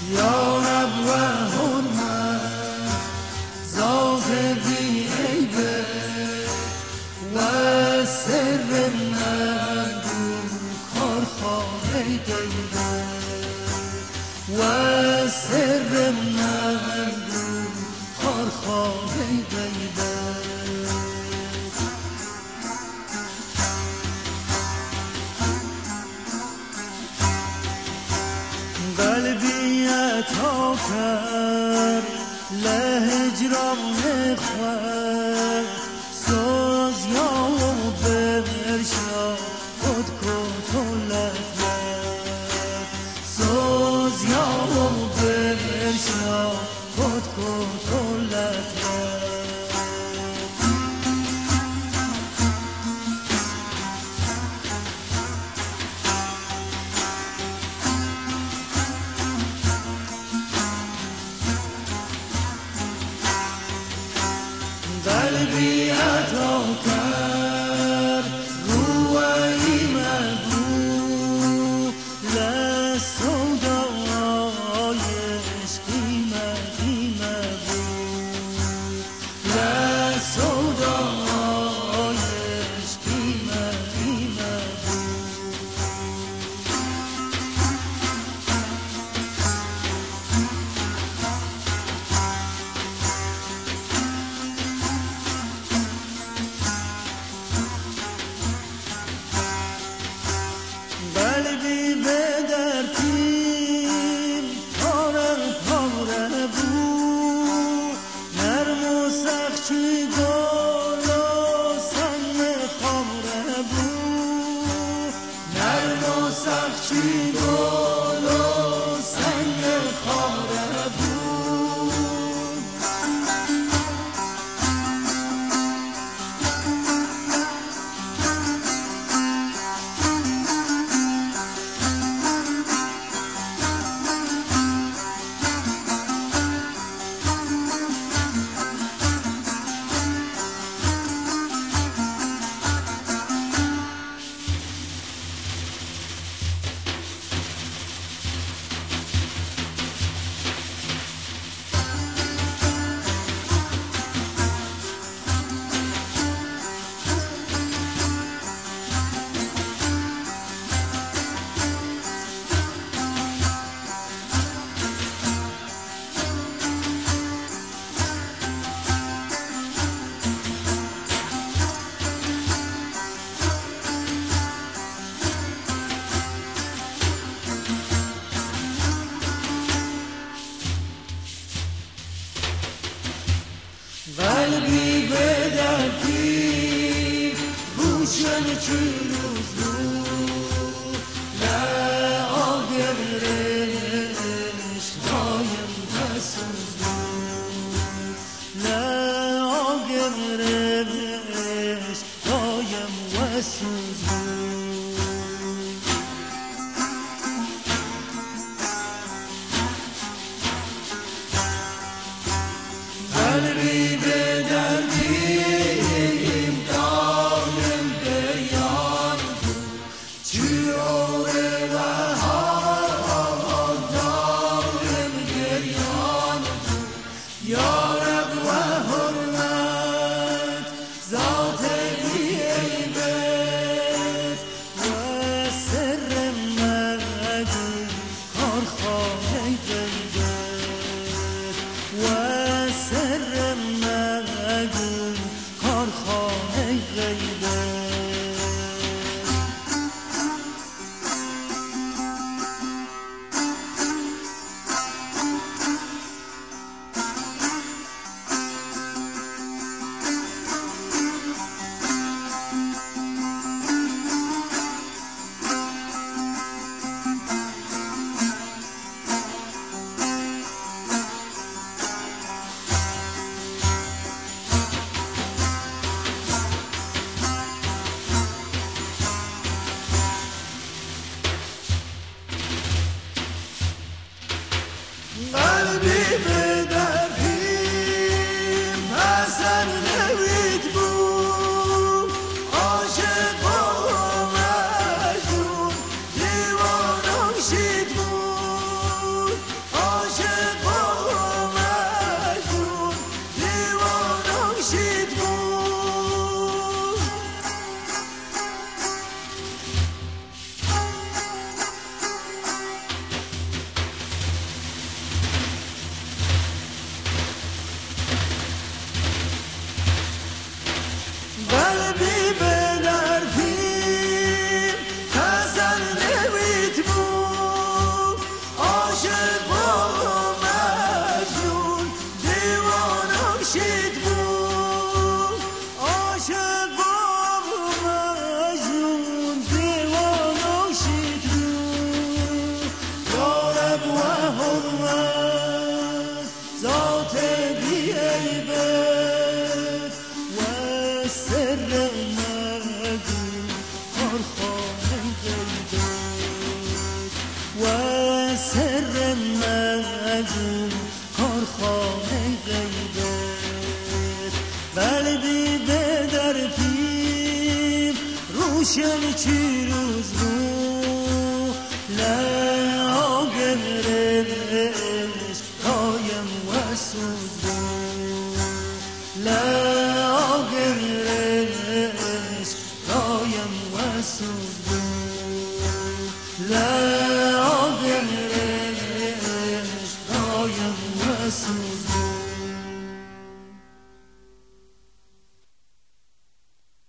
یا رب و حرمت ذات بی عیبه و سر مردم کارخانه غیبه و سر مردم کارخانه غیبه قلبی عطا کرد لهجران خود ساز یا برشا خود کتولت ساز یا برشا خود کتولت قلبی عطا کرد روی مگو لسودای عشقی مگو لسودای عشقی مگو قلبی به درتیم پاره پاره بود نرم و سخچی گل و سن خاره بود نرم و سخچی گل و سن خاره بود قلبی به دردی روشن چی روز بود لعاگرش دایم بسوز بود لعاگرش دایم وسوز بود قلبی به دردیم دایم به یاد سر مجون کارخانه غیبت قلبی به در پیم روشن چی روز رو لعاگرش قایم و سوز رو لعاگرش قایم و سوز رو لعاگرش